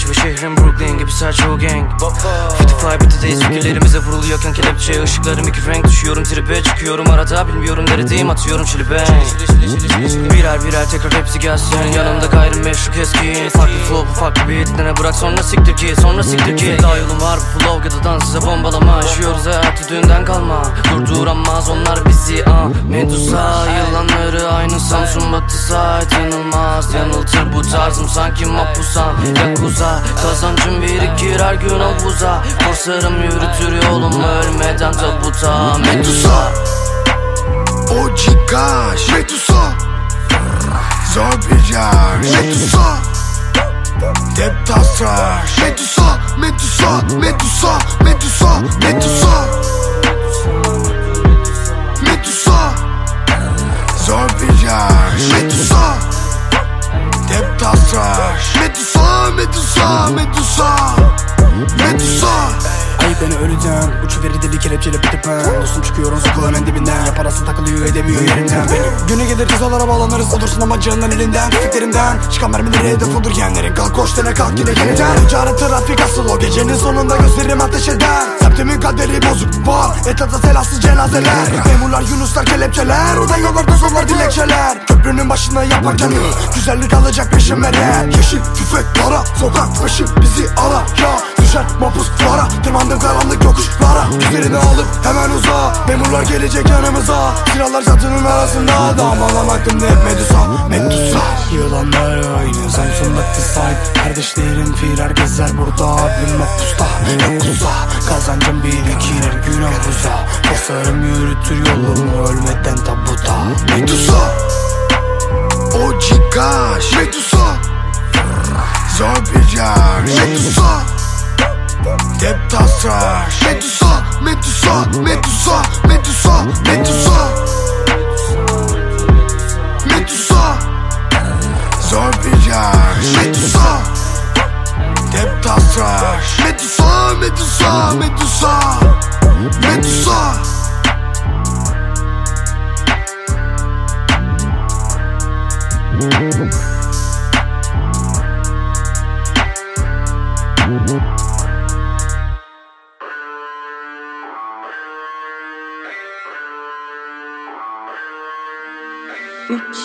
Başı ve şehrim Brooklyn gibi Sergio Gang. 55 bittedeyiz, fikirlerimize vuruluyorken kelepçe. Işıklarım iki renk, düşüyorum tribe, çıkıyorum arada. Bilmiyorum neredeyim, atıyorum çili bang. Birer birer tekrar hepsi gelsin. Yanımda gayrimeşru keskin. Farklı flow, farklı beat. Dene bırak sonra siktir ki, sonra siktir ki. Daha yolum var bu flow, gıdadan size bombalama. Yaşıyoruz hayatı düğünden kalma. Durduramaz onlar bizi, Medusa. Yılanları aynı Samsun Batı side. Yanılmaz, yanıltır bu tarzım sanki mahpusam. Yakuza, kazancım birikir her gün havuza. Korsarım yürütür yolumu ölmeden tabuta. Medusa, OG Kaş, Medusa, zor bir yer, Medusa, Deptas Trash, Medusa, Medusa, Medusa, Medusa, Medusa, Medusa, zor bir yer, Medusa, Deptas Trash, Medusa, Medusa, Medusa, Medusa. Ayıp beni öleceğim. Uçu veri deli kelepçeyle bitip ben. Dostum çıkıyorum sokağın en dibinden. Ya parası takılıyor edemiyor yerinden. Benim günü gelir cezalara bağlanırız. Olursun ama canından elinden. Tüfeklerimden çıkan mermileri hedef olur yeğenlerin. Kalk koş dene kalk yine yeniden. Ticaret trafik asıl o gecenin sonunda gözlerim ateş eder. Semtimin kaderi bozuk var. Etrafta selasız cenazeler. Memurlar yunuslar kelepçeler. Oda yollarda sonlar dilekçeler. Köprünün başında yaparken güzellik alacak peşin verer. Yeşil tüfek para sokak başı bizi ara ya. Düşer mahpuslara tırmandım karanlık yokuşlara. Üzerini alıp hemen uza. Memurlar gelecek yanımıza. Silahlar çatının arasında. Dağmalan aklımda hep Medusa, Medusa. Yılanlar aynı Samsun Batı side. Kardeşlerim firar gezer burada. Abim mahpusta Yakuza. Kazancım birikir her gün havuza. Tasarım yürütür yolumu ölmeden tabuta. Medusa, OG Kaş, Medusa, zor bir yer, Medusa, Deptas Trash, Medusa, Medusa, Medusa, Medusa, Medusa, Medusa, zor bir yer, Medusa, Deptas Trash, Medusa, Medusa, Medusa, Medusa. Üç.